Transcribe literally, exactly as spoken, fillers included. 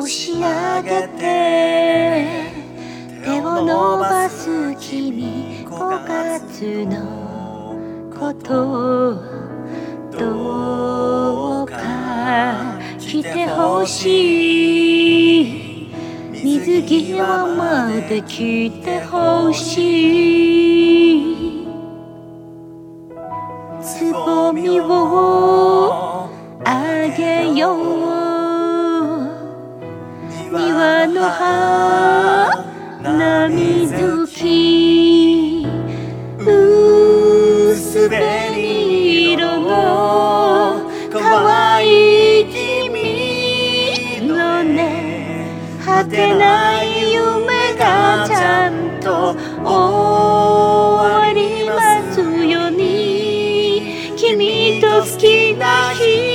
押し上げて手を伸ばす君、ごがつのことどうか来てほしい、水際まで来てほしい、つぼみをあげよう、庭の花水木、薄紅色の可愛い君のね、果てない夢がちゃんと終わりますように、君と好きな日